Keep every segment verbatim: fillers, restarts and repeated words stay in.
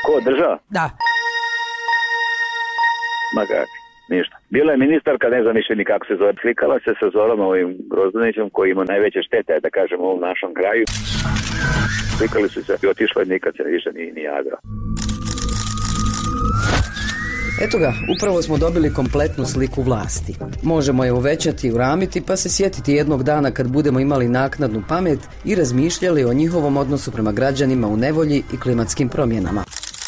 Ko, država? Da. Ma kako, ništa. Bila je ministarka, ne znam više ni kako se zove, slikala se sa Zoranom ovim Grozdanićem koji ima najveće štete, da kažem, u ovom našom kraju. Slikali su se i otišla i nikad se više ni, ni jadrao. Eto ga, upravo smo dobili kompletnu sliku vlasti. Možemo je uvećati i uramiti pa se sjetiti jednog dana kad budemo imali naknadnu pamet i razmišljali o njihovom odnosu prema građanima u nevolji i klimatskim promjenama.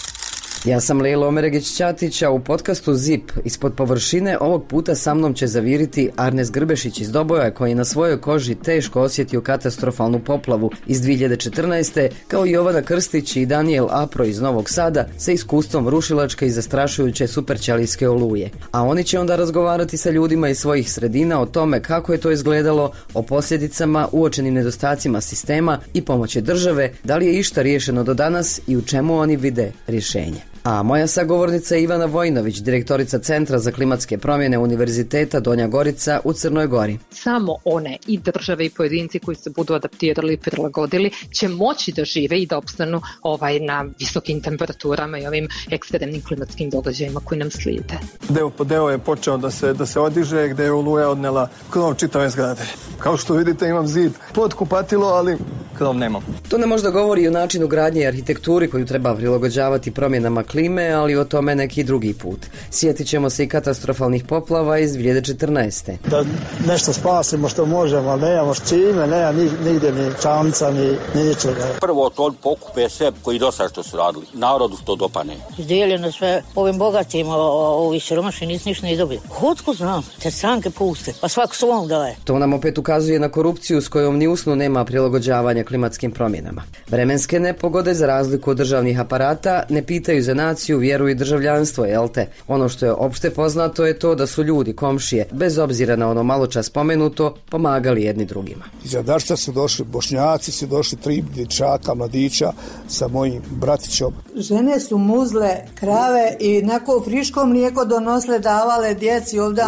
Ja sam Lejla Omeregić-Ćatić, a u podcastu Zip ispod površine ovog puta sa mnom će zaviriti Arnes Grbešić iz Doboja, koji je na svojoj koži teško osjetio katastrofalnu poplavu iz dvije hiljade četrnaeste, kao i Jovana Krstić i Daniel Apro iz Novog Sada sa iskustvom rušilačke i zastrašujuće superćelijske oluje. A oni će onda razgovarati sa ljudima iz svojih sredina o tome kako je to izgledalo, o posljedicama, uočenim nedostacima sistema i pomoći države, da li je išta riješeno do danas i u čemu oni vide rješenje. A moja sagovornica je Ivana Vojnović, direktorica Centra za klimatske promjene Univerziteta Donja Gorica u Crnoj Gori. Samo one i države i pojedinci koji se budu adaptirali i prilagodili će moći da žive i da opstanu ovaj, na visokim temperaturama i ovim ekstremnim klimatskim događajima koji nam slijede. Deo po deo je počeo da se, da se odiže, gde je oluja odnela krov čitave zgrade. Kao što vidite imam zid pod kupatilo, ali krov nemam. To nam možda govori i o načinu gradnje i arhitekturi koju treba prilagođavati promjenama klime, ali o tome neki drugi put. Sjetit ćemo se i katastrofalnih poplava iz dvije hiljade četrnaeste. Da nešto spasimo što možemo, ali nemamo s čime, nema nigdje ni čamca, ni, ni ničega. Prvo to pokupe sve koji do sada što su radili. Narodu to dopane. Izdijeljeno sve ovim bogatima, ovi siromašni nisu ništa ne dobili. Otko znam, te stranke puste, pa svako svom daje. To nam opet ukazuje na korupciju s kojom ni usnu nema prilagođavanja klimatskim promjenama. Vremenske nepogode, za razliku od državnih aparata, ne pitaju za naciju, vjeru i državljanstvo, jel te? Ono što je opšte poznato je to da su ljudi, komšije, bez obzira na ono malo čas spomenuto, pomagali jedni drugima. Iz Jadarca su došli Bošnjaci, su došli tri dječaka, mladića sa mojim bratićom. Žene su muzle krave i nako friško mlijeko donosle, davale djeci ovdje.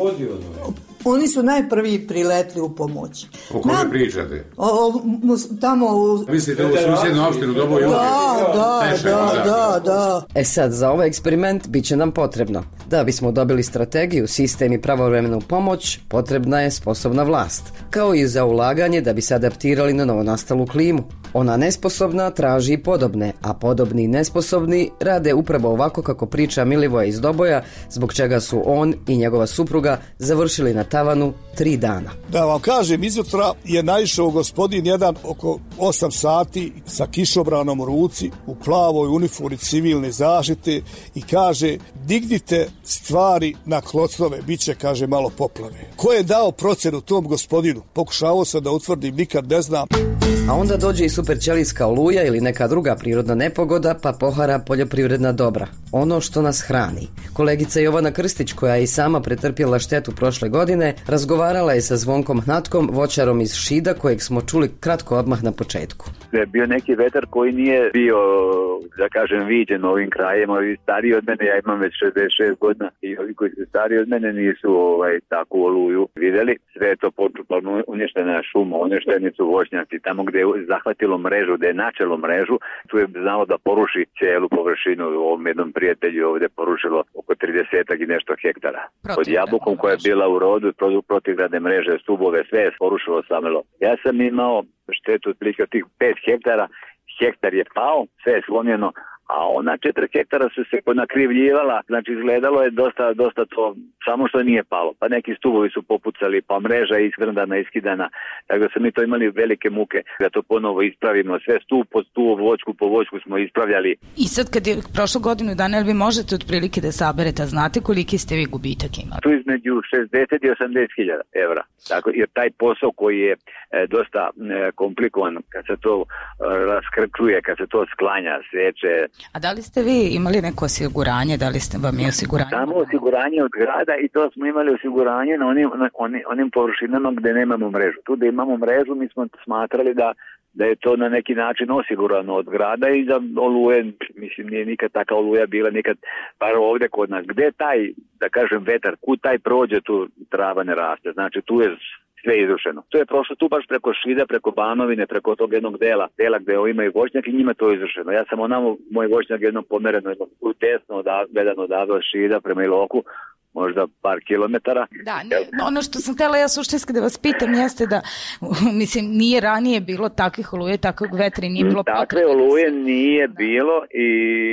Oni su najprvi priletli u pomoć. O kome Nam, pričate? O, o, tamo u... Mislite u susjednu opštinu Doboj? Da, da, da, da, da. E sad, za ovaj eksperiment bit će nam potrebno. Da bismo dobili strategiju, sistem i pravovremenu pomoć, potrebna je sposobna vlast. Kao i za ulaganje da bi se adaptirali na novonastalu klimu. Ona nesposobna traži podobne, a podobni i nesposobni rade upravo ovako kako priča Milivoje iz Doboja, zbog čega su on i njegova supruga završili na tavanu tri dana. Da vam kažem, izutra je naišao gospodin jedan oko osam sati sa kišobranom u ruci, u plavoj uniformi civilne zaštite i kaže, dignite stvari na klocnove, bit će, kaže, malo poplave. Ko je dao procenu tom gospodinu? Pokušavao sam da utvrdim, nikad ne znam. A onda dođe i superćelijska oluja ili neka druga prirodna nepogoda, pa pohara poljoprivredna dobra. Ono što nas hrani. Kolegica Jovana Krstić, koja je i sama pretrpjela štetu prošle godine, razgovarala je sa Zvonkom Hnatkom, voćarom iz Šida, kojeg smo čuli kratko odmah na početku. Je bio neki vetar koji nije bio, da kažem, viđen ovim krajima. Ovi stariji od mene, ja imam već šezdeset šest godina, i ovi koji su stariji od mene nisu ovaj, takvu oluju vidjeli. Sve je to potpuno uništena šuma, uništeni su voćnjaci. Tamo gdje je zahvatilo mrežu, gdje je načelo mrežu, tu je znalo da poruši cijelu površinu. U ovom jednom prijatelju ovdje porušilo oko trideset i nešto hektara. Pod jabukom koja je bila u rodu, protivgradne mreže, stubove, sve je porušilo samelo. Ja sam imao štetu otprilike od tih pet hektara, hektar je pao, sve je slomljeno, a ona četiri hektara su se ponakrivljivala, znači izgledalo je dosta, dosta to, samo što nije palo. Pa neki stubovi su popucali, pa mreža je iskrndana, iskidana, tako da smo mi to imali velike muke da to ponovo ispravimo. Sve stup po stup, voćku po voćku smo ispravljali. I sad kad je prošlo godinu dana, vi možete otprilike da saberete, znate koliki ste vi gubitak imali? Tu između šezdeset i osamdeset hiljada evra. Tako, jer taj posao koji je e, dosta e, komplikovan, kad se to e, raskrčuje, kad se to sklanja, seče. A da li ste vi imali neko osiguranje, da li ste vam je osiguranje? Samo osiguranje od grada i to smo imali osiguranje na onim, na onim, onim površinama gdje nemamo mrežu. Tu gdje imamo mrežu mi smo smatrali da da je to na neki način osigurano od grada i za oluje, mislim, nije nikad taka oluja bila, nikad, bar ovdje kod nas. Gdje taj, da kažem, vetar, kud taj prođe, tu trava ne raste. Znači, tu je sve izrušeno. To je prošlo tu baš preko Šida, preko Banovine, preko tog jednog dela, dela gde imaju voćnjak i njima to je izrušeno. Ja sam onamo, moj voćnjak jednom pomereno, jednom tesno gledano odavde od Šida prema Iloku, možda par kilometara. Da, ne, ono što sam htjela ja suštinski da vas pitam jeste da, mislim, nije ranije bilo takvih oluje, takvog vetra i nije bilo potrebe. Takve oluje nije bilo i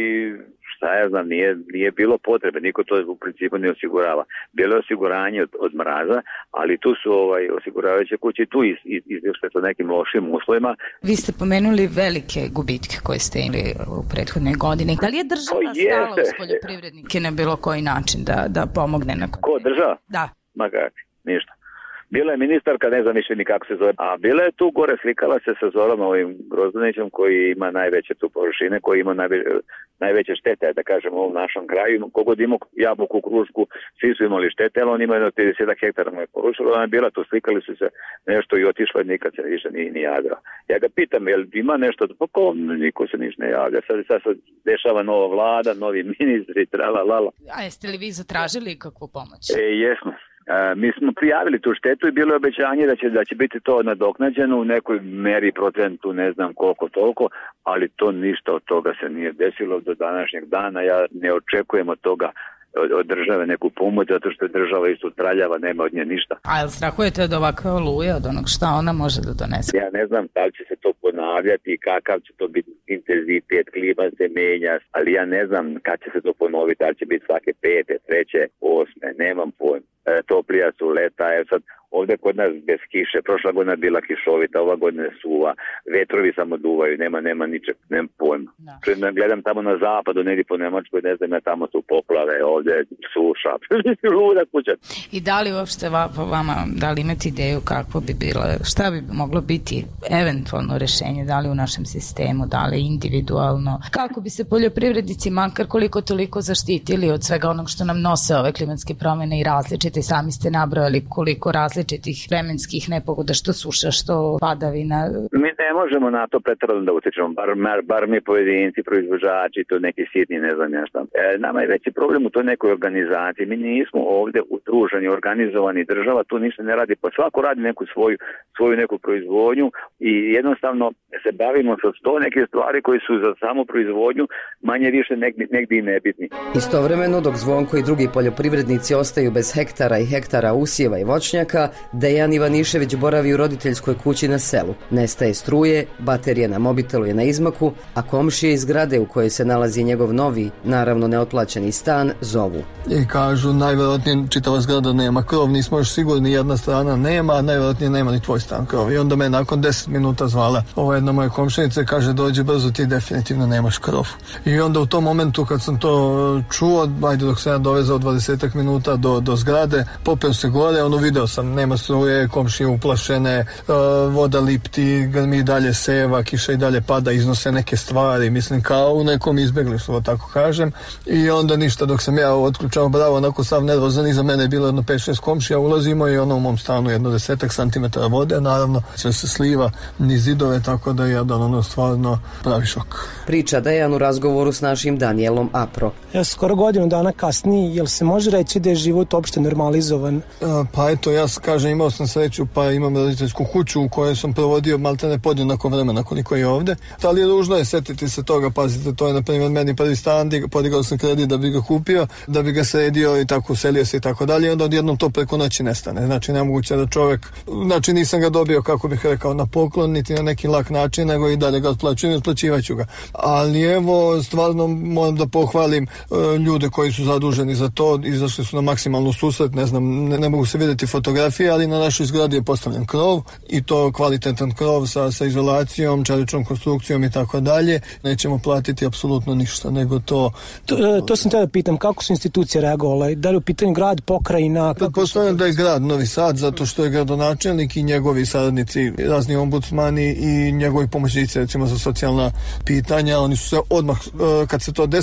šta ja znam, nije, nije bilo potrebe, niko to u principu ne osigurava. Bilo je osiguranje od, od mraza, ali tu su ovaj, osiguravajuće kuće tu iz, iz, izvješće sa nekim lošim uslovima. Vi ste pomenuli velike gubitke koje ste imali u prethodnoj godini. Da li je država o, stala uz poljoprivrednike na bilo koji način da, da pomogne? Na Ko, država? Da. Ma kak, ništa. Bila je ministarka, ne znam više ni kako se zove, a bila je tu gore, slikala se sa Zorom ovim Grozdanićem koji ima najveće tu površine, koji ima najve, najveće štete, da kažem, u ovom našom kraju. Kogod imao jabuku, krušku, svi su imali štete, ali on ima jedno trideset hektara mu je porušilo, ona je bila tu, slikali su se nešto i otišla i nikad se više ni, ni javila. Ja ga pitam, jel ima nešto, pa ko, niko se niš ne javlja, sad, sad se dešava nova vlada, novi ministri, trala, lala. A jeste li vi zatražili kakvu pomoć? E, jesmo. E, mi smo prijavili tu štetu i bilo je obećanje da će, da će biti to nadoknađeno u nekoj meri, procentu, ne znam koliko toliko, ali to ništa od toga se nije desilo do današnjeg dana. Ja ne očekujem od toga od, od države neku pomoć, zato što je država isto traljava, nema od nje ništa. A jel strahujete od ovakve oluje, od onog šta ona može da donese? Ja ne znam da li će se to ponavljati i kakav će to biti intenzitet, klima se menja, ali ja ne znam kad će se to ponoviti, da li će biti svake pete, treće, osme, nemam pojma. E, toplija su leta, je sad ovdje kod nas bez kiše, prošla godina bila kišovita, ova godina je suva, vetrovi samo duvaju, nema, nema ničeg, nema pojma. Da. Gledam tamo na zapadu, negdje po Nemačkoj, ne znam, ja tamo su poplave, ovdje suša, luda kuća. I da li uopšte vama, da li imate ideju kako bi bilo, šta bi moglo biti eventualno rešenje, da li u našem sistemu, da li individualno, kako bi se poljoprivrednici makar koliko toliko zaštitili od svega onog što nam nose ove klimatske promjene i različite, sami ste nabrojali koliko različitih vremenskih nepogoda, što suša, što padavina. Mi ne možemo na to pretjerano da utječemo, bar, bar mi pojedinci, proizvođači, to neki sitni, ne znam ja šta. E, nama je veći problem u toj nekoj organizaciji. Mi nismo ovdje udruženi, organizovani, država tu ništa ne radi, pa svako radi neku svoju, svoju neku proizvodnju i jednostavno se bavimo sa sto neke stvari koji su za samu proizvodnju manje više negdje, negdje i nebitni. Istovremeno, dok Zvonko i drugi poljoprivrednici ostaju bez hektara i hektara usjeva i voćnjaka, Dejan Ivanišević boravi u roditeljskoj kući na selu. Nestaje struje, baterija na mobitelu je na izmaku, a komšije iz zgrade u kojoj se nalazi njegov novi, naravno neotplaćeni stan, zovu. I kažu, najvjerojatnije čitava zgrada nema krov, nismo još sigurni, jedna strana nema, a najvjerojatnije nema ni tvoj stan krov. I onda me nakon deset minuta zvala ova jedna moja komšinica, kaže, dođi brzo, ti definitivno nemaš krov. I onda u tom momentu kad sam to čuo, ajde dok sam ja dovezao dvadesetak minuta do, do zgrade, popeo se gore, ono video sam, nema struje, komšije uplašene, uh, voda lipti, grmi dalje seva, kiša i dalje pada, iznose neke stvari, mislim kao u nekom izbjeglištvu, tako kažem. I onda ništa, dok sam ja otključao bravo, onako sav nervozan, iza mene je bilo jedno pet šest komšija, ulazimo i ono u mom stanu jedno desetak santimetara vode, naravno sve se sliva niz zidove, tako da je jedan ono stvarno pravi šok. Priča Dejan u razgovoru s našim Danielom Apro. Ja skoro godinu dana kasnije, jel se može reći da je život uopšte normalizovan? A, pa eto, ja kažem, imao sam sreću, pa imam roditeljsku kuću u kojoj sam provodio maltene podjednako vremena koliko je ovde. Ali je ružno je setiti se toga, pazite, to je na primjer meni prvi stan, podigao sam kredit da bi ga kupio, da bi ga sredio i tako uselio se i tako dalje, onda odjednom to preko noći nestane. Znači nemoguće da čovjek, znači nisam ga dobio, kako bih rekao, na poklon, niti na neki lak način, nego i dalje ga otplaćujem i otplaćivaću ga. Ali evo, stvarno moram da pohvalim e, ljude koji su zaduženi za to, izašli su na maksimalnu susret, ne znam, ne, ne mogu se vidjeti fotografije, ali na našoj zgradi je postavljen krov i to kvalitetan krov sa, sa izolacijom, čeličnom konstrukcijom i tako dalje. Nećemo platiti apsolutno ništa, nego to... To, to, to sam te da pitam, kako su institucije reagovale? Da li u pitanju grad, pokrajina? Pretpostavljam da je grad Novi Sad, zato što je gradonačelnik i njegovi saradnici, razni ombudsmani i njegovi pomoćnici, recimo za socijalna pitanja, oni su se odmah, kad se to desilo,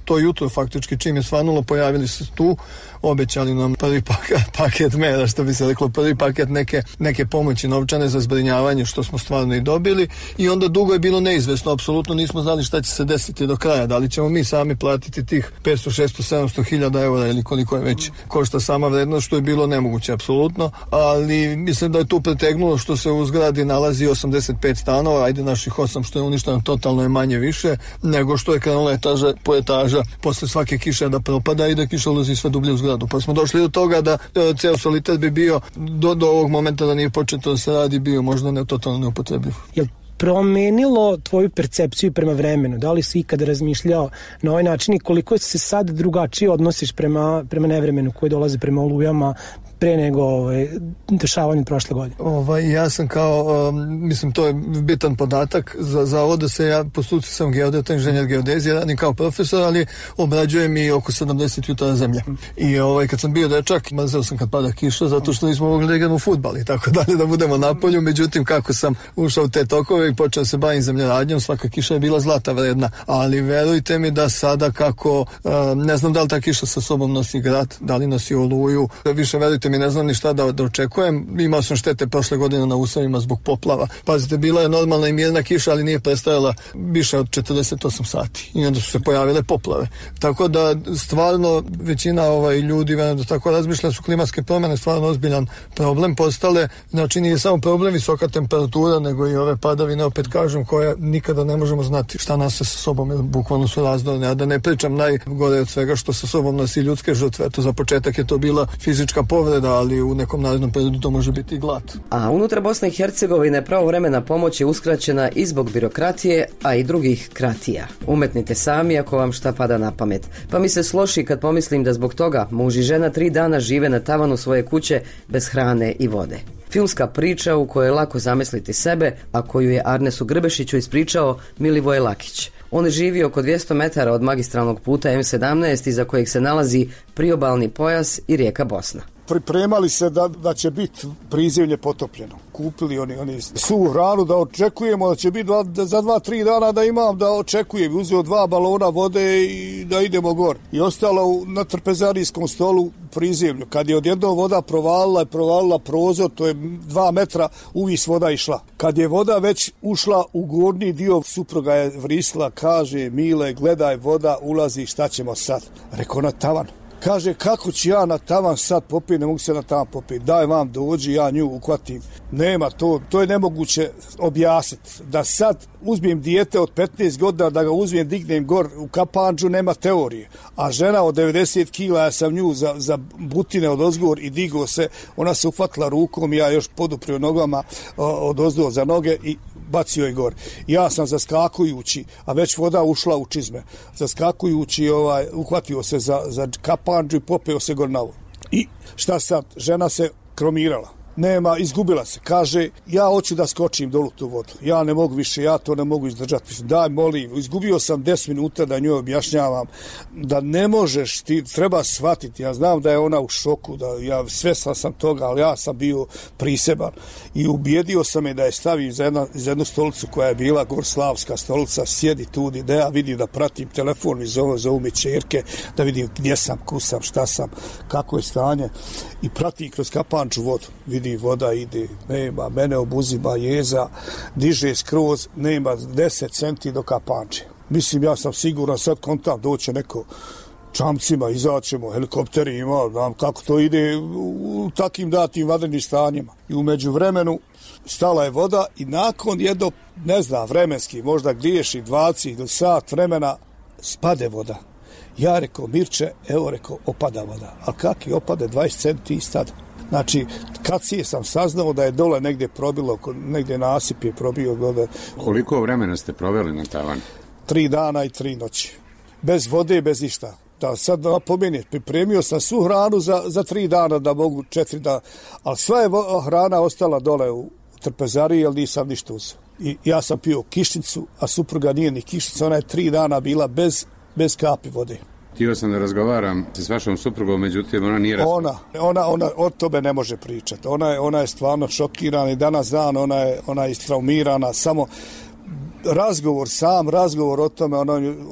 to jutro faktički čim je svanulo pojavili se tu, obećali nam prvi paket, paket mera, što bi se reklo, prvi paket neke, neke pomoći novčane za zbrinjavanje, što smo stvarno i dobili, i onda dugo je bilo neizvesno, apsolutno nismo znali šta će se desiti do kraja, da li ćemo mi sami platiti tih petsto, šesto, sedamsto hiljada eura ili koliko je već košta sama vrednost, što je bilo nemoguće apsolutno, ali mislim da je tu pretegnulo što se u zgradi nalazi osamdeset pet stanova, ajde naših osam što je uništeno totalno je manje više nego što je krenula etaža po etaža posle svake kiše da propada i da kiša ulazi sve dublje u zgradu. Pa smo došli do toga da e, ceo solitet bi bio do, do ovog momenta da nije početo da se radi bio možda ne totalno neupotrebljiv. Jel promenilo tvoju percepciju prema vremenu? Da li si ikada razmišljao na ovaj način i koliko se sad drugačije odnosiš prema, prema nevremenu koji dolaze prema olujama pre nego ovaj, dešavanje prošle godine? Ovaj, ja sam kao, um, mislim, to je bitan podatak za, za ovo da se ja po struci sam geodeta, inženjer geodezije, radim kao profesor, ali obrađujem i oko sedamdeset jutara zemlje. I ovaj, kad sam bio dečak, mrzeo sam kad pada kiša, zato što nismo mogli da igramo u fudbal i tako dalje, da budemo na polju. Međutim, kako sam ušao u te tokove i počeo se bavim zemljoradnjom, svaka kiša je bila zlata vredna. Ali verujte mi da sada kako, uh, ne znam da li ta kiša sa sobom nosi grad, da li nosi oluju, više verujte mi, ne znam ni šta da, da očekujem. Imao sam štete prošle godine na usavima zbog poplava. Pazite, bila je normalna i mirna kiša, ali nije prestajala više od četrdeset osam sati. I onda su se pojavile poplave. Tako da stvarno većina ovaj, ljudi da tako razmišlja su klimatske promjene stvarno ozbiljan problem postale. Znači nije samo problem visoka temperatura, nego i ove padavine, opet kažem, koje nikada ne možemo znati šta nas sa sobom, bukvalno su razdorne. A da ne pričam najgore od svega što sa sobom nosi ljudske žrtve. To za početak je to bila fizička povreda, ali u nekom narednom periodu to može biti i glad. A unutar Bosne i Hercegovine pravovremena pomoć je uskraćena i zbog birokratije, a i drugih kratija. Umetnite sami ako vam šta pada na pamet. Pa mi se sloši kad pomislim da zbog toga muž i žena tri dana žive na tavanu svoje kuće bez hrane i vode. Filmska priča u kojoj je lako zamisliti sebe, a koju je Arnesu Grbešiću ispričao Milivoje Lakić. On živi oko dvjesto metara od magistralnog puta em sedamnaest iza kojeg se nalazi priobalni pojas i rijeka Bosna. Pripremali se da, da će biti prizemlje potopljeno. Kupili oni, oni suvu hranu da očekujemo da će biti dva, da za dva, tri dana da imam, da očekujem. Uzeo dva balona vode i da idemo gor. I ostalo na trpezarijskom stolu prizemlju. Kad je odjednom voda provalila, provalila prozor, to je dva metra, uvis voda išla. Kad je voda već ušla u gornji dio, supruga je vrisla, kaže, Mile, gledaj, voda ulazi, šta ćemo sad? Rekao, na tavan. Kaže, kako ću ja na tavan sad popiti, ne mogu se na tavan popiti, daj vam dođi, ja nju uhvatim. Nema, to, to je nemoguće objasniti. Da sad uzmem dijete od petnaest godina, da ga uzmem, dignem gor u kapanđu, nema teorije. A žena od devedeset kila, ja sam nju za, za butine od ozgor i digo se, ona se uhvatila rukom, ja još poduprio nogama od ozdo za noge i bacio je gor. Ja sam zaskakujući, a već voda ušla u čizme, zaskakujući, ovaj, uhvatio se za, za kapanđu i popeo se gor na vodu. I šta sad? Žena se kromirala. Nema, izgubila se. Kaže, ja hoću da skočim dolu tu vodu. Ja ne mogu više, ja to ne mogu izdržati. Daj, molim, izgubio sam deset minuta da njoj objašnjavam da ne možeš, ti treba shvatiti. Ja znam da je ona u šoku, da ja svestan sam toga, ali ja sam bio priseban. I ubijedio sam je da je stavim za, jedna, za jednu stolicu koja je bila gorslavska stolica, sjedi tu, da ja vidim da pratim telefon mi zove, zovu mi čerke, da vidim gdje sam, kusam, šta sam, kako je stanje. I pratim kroz kapanču vodu. Vidi, voda ide, nema, mene obuzima jeza, diže skroz, nema deset centi do kapanče. Mislim, ja sam siguran, sad kontam, doće neko čamcima, izaćemo, helikopteri ima, znam kako to ide u, u takim datim vanrednim stanjima. I umeđu vremenu stala je voda i nakon jedno, ne znam, vremenski, možda griješi dvadeset ili sat vremena, spade voda. Ja rekao, Mirče, evo rekao, opada voda. A kak je opade dvadeset centi i stada? Znači, kad si sam saznao da je dole negdje probilo, negdje nasip je probio dole. Koliko vremena ste proveli na tavanu? Tri dana i tri noći. Bez vode, bez ništa. Da sad napomenem, pripremio sam svu hranu za, za tri dana, da mogu četiri dana. Ali sva je hrana ostala dole u trpezariji, jer nisam ništa uzeo. I ja sam pio kišnicu, a supruga nije ni kišnica. Ona je tri dana bila bez, bez kapi vode. Htio sam da razgovaram s vašom suprugom, međutim ona nije razgovarala. Ona, ona, ona o tome ne može pričati. Ona je, ona je stvarno šokirana i danas dan ona je, ona je istraumirana. Samo razgovor, sam razgovor o tome, ona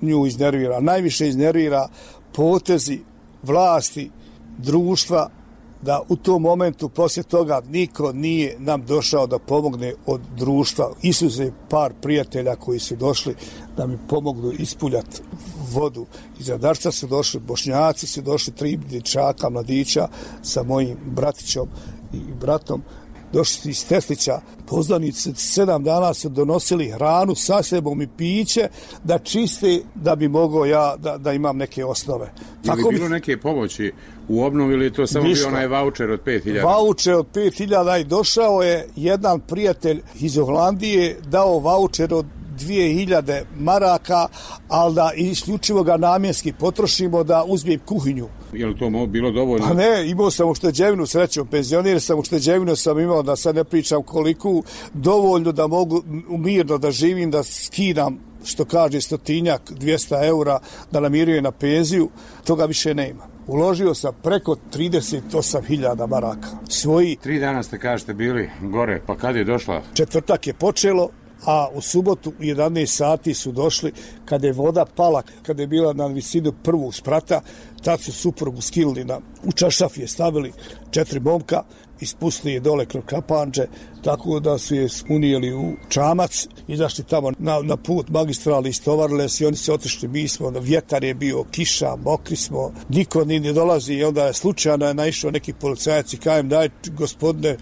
nju iznervira? Najviše iznervira potezi vlasti, društva, da u tom momentu poslije toga niko nije nam došao da pomogne od društva. Isuze par prijatelja koji su došli da mi pomognu ispuljati vodu. Iz Adarca su došli, Bošnjaci su došli, tri dječaka, mladića sa mojim bratićom i bratom. Došli su iz Teslića, poznanici sedam dana su donosili hranu sa sebom i piće da čiste, da bi mogao ja da, da imam neke osnove. Je li bilo neke pomoći u obnovi ili je to samo bio onaj vaučer od pet hiljada? Vaučer od pet hiljada i došao je jedan prijatelj iz Holandije, dao vaučer od dvije hiljade maraka, ali da isključivo ga namjenski potrošimo da uzmem kuhinju. Je li to bilo dovoljno? Pa ne, imao sam ušteđevinu, srećom, penzionir sam, ušteđevinu sam imao, da sad ne pričam koliko, dovoljno da mogu mirno da živim, da skidam, što kaže, stotinjak, dvjesto eura, da namirujem na penziju, toga više nema. Uložio sam preko trideset osam hiljada maraka. Svoji... Tri dana ste, kažete, bili gore, pa kad je došla? Četvrtak je počelo, a u subotu u jedanaest sati su došli, kada je voda pala, kada je bila na visinu prvog sprata, tad su suprugu skilili na, u čaršaf je stavili četiri momka, ispustili je dole kroz kapanđe, tako da su je unijeli u čamac, izašli tamo na, na put magistrali, istovarile se i oni se otišli, mi smo, vjetar je bio, kiša, mokri smo, niko ni ne dolazi i onda je slučajno je naišao neki policajac i kajem, daj gospodine,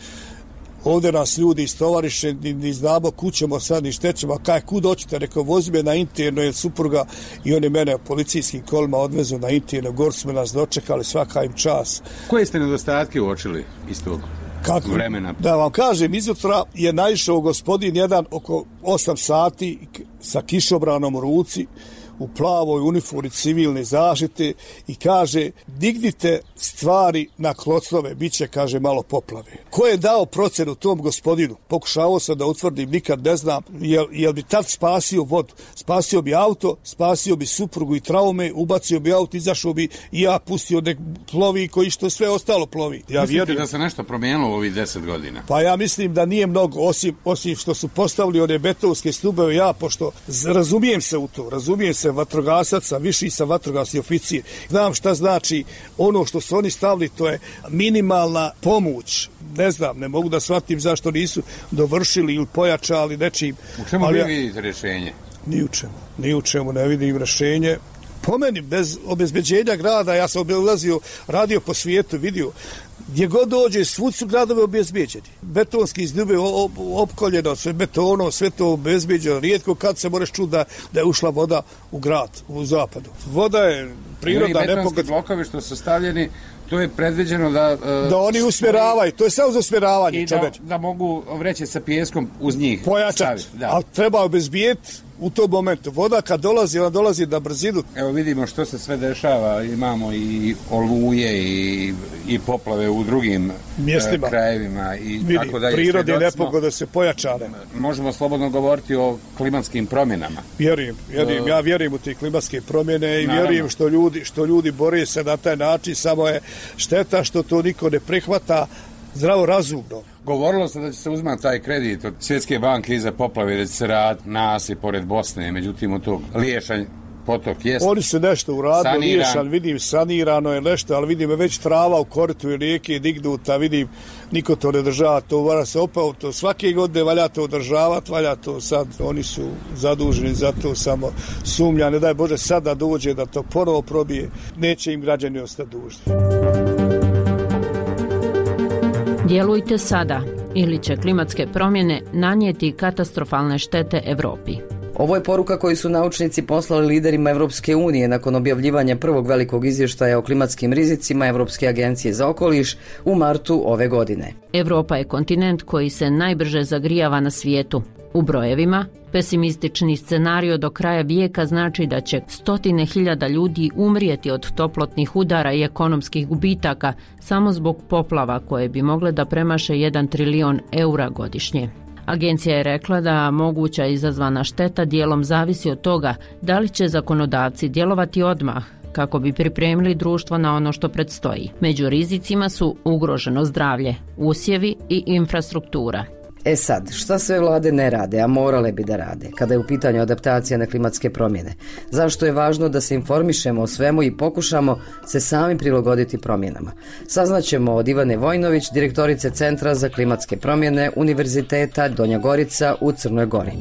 ovdje nas ljudi istovariše, ni, ni znamo kućemo sad, ni štećemo, a kaj, kud hoćete, rekao, vozi me na interno, jer supruga i oni mene policijskim kolima odvezu na interno, gor smo nas dočekali, svaka im čas. Koje ste nedostatke uočili iz tog Kako? vremena? Da vam kažem, izutra je naišao gospodin jedan oko osam sati sa kišobranom u ruci, u plavoj uniformi civilne zaštite i kaže, dignite stvari na klocnove, bit će, kaže, malo poplave. Ko je dao procenu tom gospodinu? Pokušavao sam da utvrdim, nikad ne znam, jel, jel bi tad spasio vodu? Spasio bi auto, spasio bi suprugu i traume, ubacio bi auto, izašao bi i ja pustio nek plovi koji što sve ostalo plovi. Ja Mislite vjerujem da se nešto promijenilo u ovih deset godina? Pa ja mislim da nije mnogo, osim, osim što su postavili one betonske stubeve, ja, pošto razumijem se u to, razumijem se vatrogasaca, viši sam vatrogasni oficir. Znam šta znači ono što su oni stavili, to je minimalna pomoć. Ne znam, ne mogu da shvatim zašto nisu dovršili ili pojačali nečim. U čemu vi ja, vidite rješenje? Ni u čemu. Ni u čemu ne vidim rješenje. Po meni, bez obezbeđenja grada, ja sam ulazio, radio po svijetu, vidio, gdje god dođe, svud su gradove obezbeđeni. Betonski izdube opkoljeno, sve betono, sve to obezbeđeno. Rijetko kad se moraš čuti da, da je ušla voda u grad, u zapadu. Voda je prirodna nepogoda. Betonski blokovi što su stavljeni, to je predviđeno da... Uh, da oni usmjeravaju, to je samo za usmjeravanje. I da, da mogu vreće sa pijeskom uz njih pojačati, ali treba obezbijeti u tom momentu. Voda kad dolazi, ona dolazi na brzinu. Evo vidimo što se sve dešava, imamo i oluje i, i poplave u drugim mjestima, uh, krajevima i vidi, tako dalje. Prirode nepogode se pojačane. Možemo slobodno govoriti o klimatskim promjenama. Vjerujem, vjerujem, uh, ja vjerujem u te klimatske promjene i naravno. Vjerujem što ljudi, što ljudi bore se na taj način, samo je šteta što to niko ne prihvata zdravo razumno. Govorilo se da će se uzmati taj kredit od Svjetske banke iza poplave, da će se raditi nasip pored Bosne, međutim od tog Liješanj potok jest. Oni su nešto uradili, Liješan, vidim, sanirano je nešto, ali vidim već trava u koritu rijeke dignuta, vidim, niko to ne država, to vara se opao, to svake godine valja to održavati, valja to sad, oni su zaduženi za to, samo sumnja, ne daj Bože sad da dođe da to ponovo probije, neće im građani ostati dužni. Djelujte sada ili će klimatske promjene nanijeti katastrofalne štete Europi. Ovo je poruka koju su naučnici poslali liderima Evropske unije nakon objavljivanja prvog velikog izvještaja o klimatskim rizicima Evropske agencije za okoliš u martu ove godine. Europa je kontinent koji se najbrže zagrijava na svijetu. U brojevima, pesimistični scenario do kraja vijeka znači da će stotine hiljada ljudi umrijeti od toplotnih udara i ekonomskih gubitaka samo zbog poplava koje bi mogle da premaše jedan trilion eura godišnje. Agencija je rekla da moguća izazvana šteta dijelom zavisi od toga da li će zakonodavci djelovati odmah kako bi pripremili društvo na ono što predstoji. Među rizicima su ugroženo zdravlje, usjevi i infrastruktura. E sad, šta sve vlade ne rade, a morale bi da rade, kada je u pitanju adaptacija na klimatske promjene? Zašto je važno da se informišemo o svemu i pokušamo se sami prilagoditi promjenama? Saznaćemo od Ivane Vojnović, direktorice Centra za klimatske promjene Univerziteta Donja Gorica u Crnoj Gori.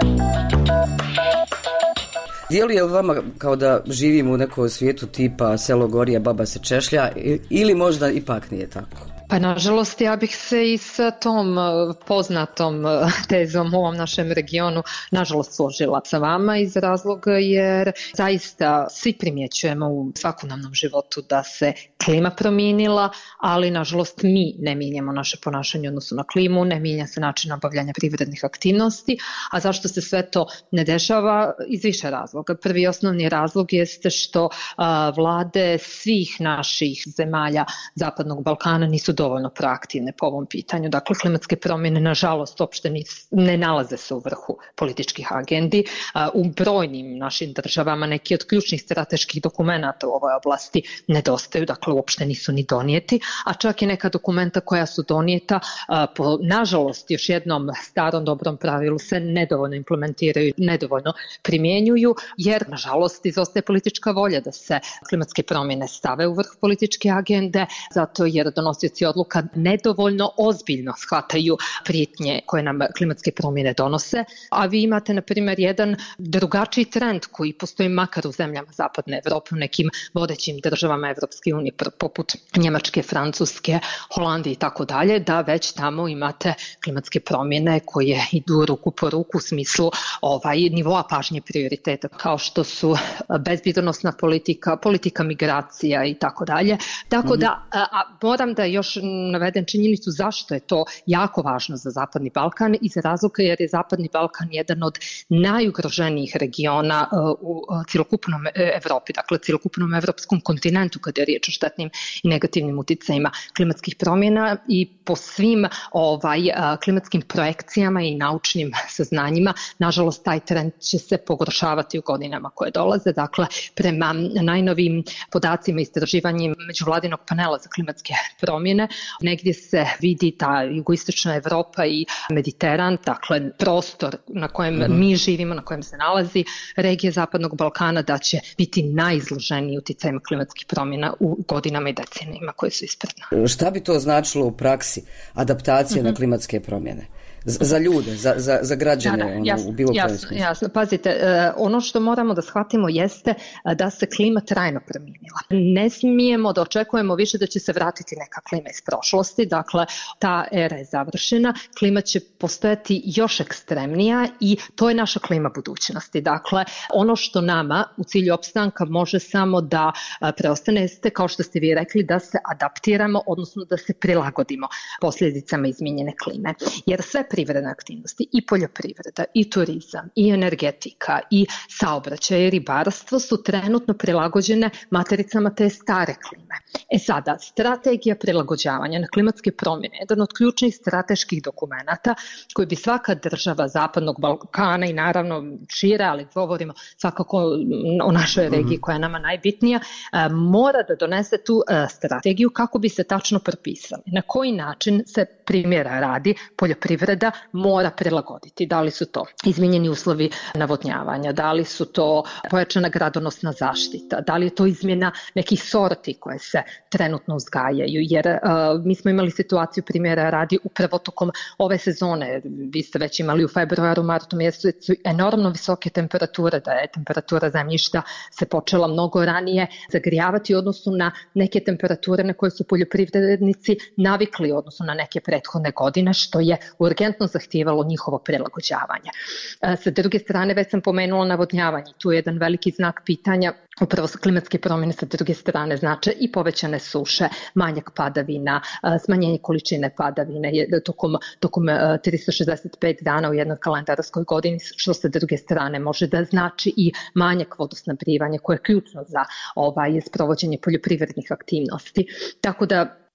Djeluje li vama kao da živimo u nekom svijetu tipa selo gorije, baba se češlja, ili možda ipak nije tako? Pa nažalost ja bih se i sa tom poznatom tezom u ovom našem regionu nažalost složila sa vama iz razloga jer zaista svi primjećujemo u svakodnevnom životu da se klima promijenila, ali nažalost mi ne mijenjamo naše ponašanje u odnosu na klimu, ne mijenja se način obavljanja privrednih aktivnosti, a zašto se sve to ne dešava? Iz više razloga. Prvi osnovni razlog jeste što a, vlade svih naših zemalja Zapadnog Balkana nisu dovoljno proaktivne po ovom pitanju. Dakle, klimatske promjene, nažalost, uopšte ne nalaze se u vrhu političkih agendi. U brojnim našim državama neki od ključnih strateških dokumenata u ovoj oblasti nedostaju, dakle, uopšte nisu ni donijeti, a čak i neka dokumenta koja su donijeta, po, nažalost, još jednom starom dobrom pravilu se nedovoljno implementiraju, nedovoljno primjenjuju, jer, nažalost, izostaje politička volja da se klimatske promjene stave u vrh političke agende, zato jer donosioci odluka nedovoljno ozbiljno shvataju prijetnje koje nam klimatske promjene donose, a vi imate, na primjer, jedan drugačiji trend koji postoji makar u zemljama Zapadne Evrope, u nekim vodećim državama Evropske unije, poput Njemačke, Francuske, Holandije i tako dalje, da već tamo imate klimatske promjene koje idu ruku po ruku u smislu ovaj, nivoa pažnje prioriteta, kao što su bezbjednosna politika, politika migracija i tako dalje. Tako da, a, a, moram da još navedem činjenicu zašto je to jako važno za Zapadni Balkan, iz razloga jer je Zapadni Balkan jedan od najugroženijih regiona uh, u cjelokupnom Evropi, dakle cjelokupnom evropskom kontinentu kada je riječ o štetnim i negativnim uticajima klimatskih promjena i po svim ovaj, uh, klimatskim projekcijama i naučnim saznanjima, nažalost taj trend će se pogoršavati u godinama koje dolaze. Dakle, prema najnovim podacima i istraživanjima međuvladinog panela za klimatske promjene, negdje se vidi ta jugoistočna Evropa i Mediteran, dakle prostor na kojem mm-hmm. mi živimo, na kojem se nalazi regija Zapadnog Balkana, da će biti najizloženiji uticajima klimatskih promjena u godinama i decenijima koje su ispred nas. Šta bi to značilo u praksi, adaptacija mm-hmm. na klimatske promjene? Za ljude, za, za, za građane, da, da, ono, jasno, u bilo kojem jasno, smislu. Jasno, pazite, uh, ono što moramo da shvatimo jeste uh, da se klima trajno promijenila. Ne smijemo da očekujemo više da će se vratiti neka klima iz prošlosti, dakle ta era je završena, klima će postojati još ekstremnija i to je naša klima budućnosti. Dakle, ono što nama u cilju opstanka može samo da uh, preostane jeste, kao što ste vi rekli, da se adaptiramo, odnosno da se prilagodimo posljedicama izmijenjene klime. Jer sve privredne aktivnosti, i poljoprivreda, i turizam, i energetika, i saobraćaj, i ribarstvo su trenutno prilagođene matericama te stare klime. E sada, strategija prilagođavanja na klimatske promjene je jedan od ključnih strateških dokumenata koji bi svaka država Zapadnog Balkana i naravno šire, ali govorimo svakako o našoj regiji koja je nama najbitnija, mora da donese tu strategiju kako bi se tačno propisali. Na koji način se, primjera radi, poljoprivreda mora prilagoditi. Da li su to izmijenjeni uslovi navodnjavanja, da li su to pojačana gradonosna zaštita, da li je to izmjena nekih sorti koje se trenutno uzgajaju, jer uh, mi smo imali situaciju, primjera radi, upravo tokom ove sezone, vi ste već imali u februaru, martu mjesecu enormno visoke temperature, da je temperatura zemljišta se počela mnogo ranije zagrijavati u odnosu na neke temperature na koje su poljoprivrednici navikli u odnosu na neke prethodne godine, što je urgentno zahtijevalo njihovo prilagođavanje. Sa druge strane, već sam pomenula navodnjavanje. Tu je jedan veliki znak pitanja. Upravo su klimatske promjene sa druge strane znače i povećane suše, manjak padavina, smanjenje količine padavine tokom, tokom tristo šezdeset pet dana u jednoj kalendarskoj godini, što sa druge strane može da znači i manjak vodosnabdijevanja koje je ključno za ovaj, sprovođenje poljoprivrednih aktivnosti. Tako da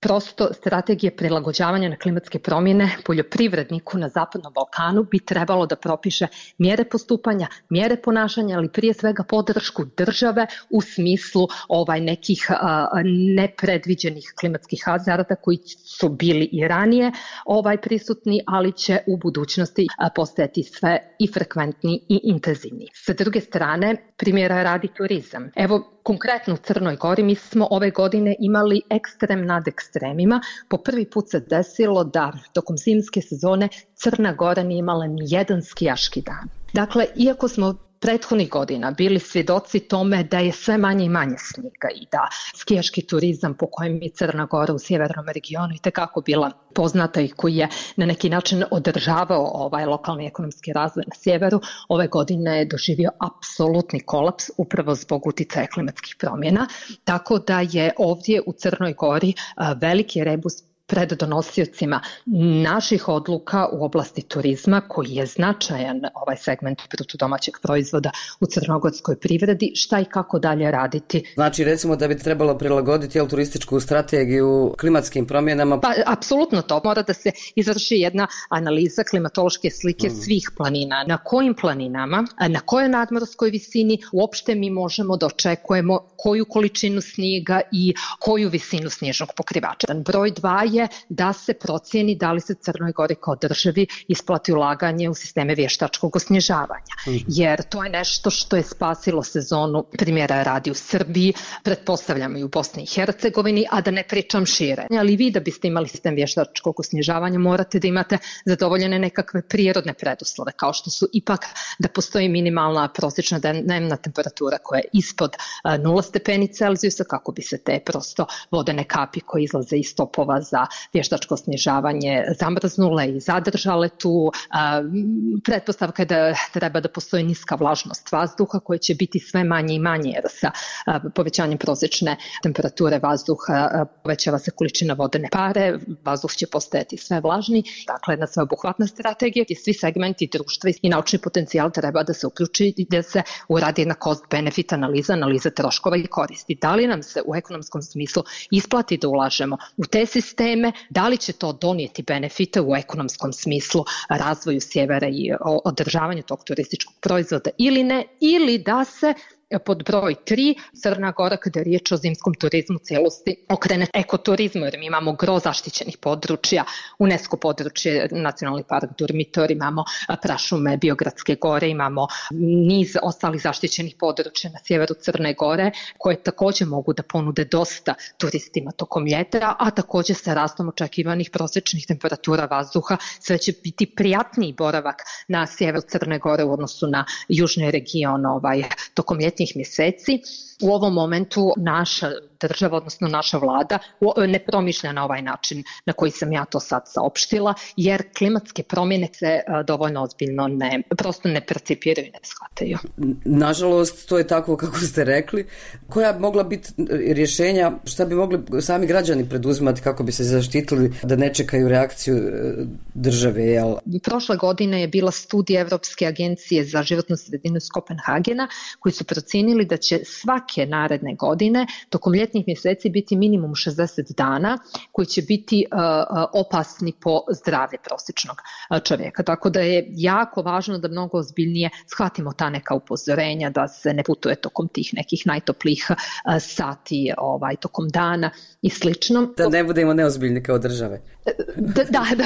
prosto strategije prilagođavanja na klimatske promjene poljoprivredniku na Zapadnom Balkanu bi trebalo da propiše mjere postupanja, mjere ponašanja, ali prije svega podršku države u smislu ovaj nekih a, nepredviđenih klimatskih hazarda koji su bili i ranije ovaj prisutni, ali će u budućnosti a, postajati sve i frekventniji i intenzivniji. Sa druge strane, primjera radi turizam. Evo, konkretno u Crnoj Gori mi smo ove godine imali ekstrem nad ekstremima. Po prvi put se desilo da tokom zimske sezone Crna Gora nije imala ni jedan skijaški dan. Dakle, iako smo prethodnih godina bili svjedoci tome da je sve manje i manje snijega i da skijaški turizam po kojem je Crna Gora u sjevernom regionu i tekako bila poznata i koji je na neki način održavao ovaj lokalni ekonomski razvoj na sjeveru, ove godine je doživio apsolutni kolaps upravo zbog uticaja klimatskih promjena, tako da je ovdje u Crnoj Gori veliki rebus pred donosiocima naših odluka u oblasti turizma, koji je značajan ovaj segment bruto domaćeg proizvoda u crnogorskoj privredi, šta i kako dalje raditi. Znači, recimo da bi trebalo prilagoditi jel, turističku strategiju klimatskim promjenama? Pa, apsolutno to. Mora da se izvrši jedna analiza klimatološke slike mm. svih planina. Na kojim planinama, na kojoj nadmorskoj visini uopšte mi možemo da očekujemo koju količinu snijega i koju visinu snježnog pokrivača. Broj dva je da se procijeni da li se Crnoj Gori kao državi isplati ulaganje u sisteme vještačkog osnježavanja. Mm. Jer to je nešto što je spasilo sezonu, primjera radi u Srbiji, pretpostavljamo i u Bosni i Hercegovini, a da ne pričam šire. Ali vi da biste imali sistem vještačkog osnježavanja morate da imate zadovoljene nekakve prirodne preduslove, kao što su ipak da postoji minimalna prosječna dnevna temperatura koja je ispod nula stepeni Celzijusa, kako bi se te prosto vodene kapi koje izlaze iz topova za vještačko snježavanje zamrznule i zadržale tu. Pretpostavka je da treba da postoji niska vlažnost vazduha koja će biti sve manje i manje, jer sa povećanjem prosječne temperature vazduha povećava se količina vodene pare, vazduh će postajati sve vlažniji. Dakle, jedna sveobuhvatna strategija i svi segmenti društva i naučni potencijal treba da se uključi i da se uradi jedna cost-benefit analiza, analiza troškova i koristi. Da li nam se u ekonomskom smislu isplati da ulažemo u te sisteme, da li će to donijeti benefite u ekonomskom smislu razvoju sjevera i održavanju tog turističkog proizvoda ili ne, ili da se pod broj tri, Crna Gora, kada je riječ o zimskom turizmu u cijelosti, okrene ekoturizmu, jer mi imamo gro zaštićenih područja, UNESCO područje, Nacionalni park Durmitor, imamo prašume Biogradske gore, imamo niz ostalih zaštićenih područja na sjeveru Crne Gore, koje također mogu da ponude dosta turistima tokom ljeta, a također sa rastom očekivanih prosječnih temperatura vazduha sve će biti prijatniji boravak na sjeveru Crne Gore u odnosu na južni region ovaj, tokom ljeta mjeseci. U ovom momentu naša država, odnosno naša vlada, ne promišlja na ovaj način na koji sam ja to sad saopštila, jer klimatske promjene se dovoljno ozbiljno ne, prosto ne percipiraju i ne shvataju. Nažalost, to je tako kako ste rekli. Koja bi mogla biti rješenja, šta bi mogli sami građani preduzimati kako bi se zaštitili da ne čekaju reakciju države? Jel? Prošle godine je bila studija Evropske agencije za životnu sredinu iz Kopenhagena, koji su procijenili da će svake naredne godine tokom ljetnih mjeseci biti minimum šezdeset dana koji će biti uh, opasni po zdravlje prosječnog čovjeka. Tako da je jako važno da mnogo ozbiljnije shvatimo ta neka upozorenja, da se ne putuje tokom tih nekih najtoplijih uh, sati ovaj, tokom dana i slično. Da ne budemo neozbiljni kao države. Da, da, da,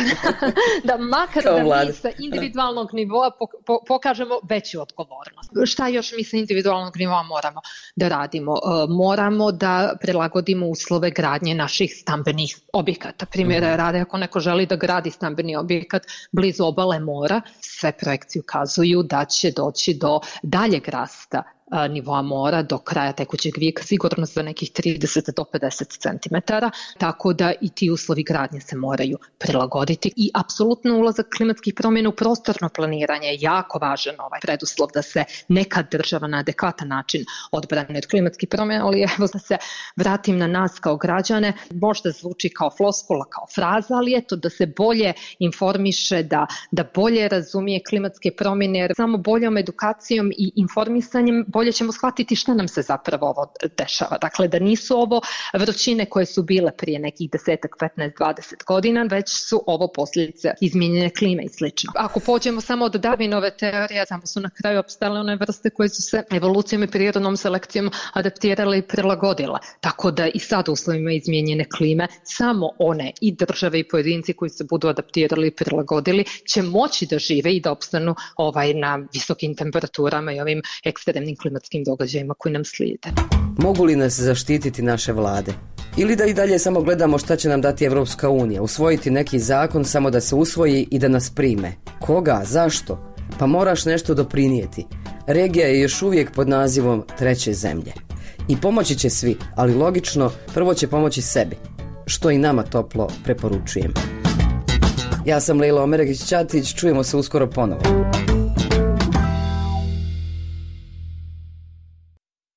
da makar da mi sa individualnog nivoa pokažemo veću odgovornost. Šta još mi sa individualnog nivoa moramo da radimo? Moramo da prilagodimo uslove gradnje naših stambenih objekata. Primjera rade, ako neko želi da gradi stambeni objekat blizu obale mora, sve projekcije ukazuju da će doći do daljeg rasta nivoa mora do kraja tekućeg vijeka, sigurno za nekih trideset do pedeset centimetara, tako da i ti uslovi gradnje se moraju prilagoditi i apsolutno ulazak klimatskih promjena u prostorno planiranje je jako važan ovaj preduslov da se neka država na adekvatan način odbrane od klimatskih promjena, ali evo da se vratim na nas kao građane, možda zvuči kao floskula, kao fraza, ali eto da se bolje informiše, da, da bolje razumije klimatske promjene, jer samo boljom edukacijom i informisanjem bolje bolje ćemo shvatiti šta nam se zapravo ovo dešava. Dakle, da nisu ovo vrućine koje su bile prije nekih desetak, petnaest, dvadeset godina, već su ovo posljedice izmijenjene klime i slično. Ako pođemo samo od Darwinove teorije, samo su na kraju opstale one vrste koje su se evolucijom i prirodnom selekcijom adaptirale i prilagodile. Tako da i sad u uslovima izmijenjene klime samo one i države i pojedinci koji se budu adaptirali i prilagodili će moći da žive i da opstanu ovaj, na visokim temperaturama i ovim ekstremnim klimatskim događajima koji nam slijede. Mogu li nas zaštititi naše vlade? Ili da i dalje samo gledamo šta će nam dati Evropska unija, usvojiti neki zakon samo da se usvoji i da nas prime? Koga? Zašto? Pa moraš nešto doprinijeti. Regija je još uvijek pod nazivom treće zemlje. I pomoći će svi, ali logično, prvo će pomoći sebi, što i nama toplo preporučujem. Ja sam Lejla Omeregić-Ćatić, čujemo se uskoro ponovo.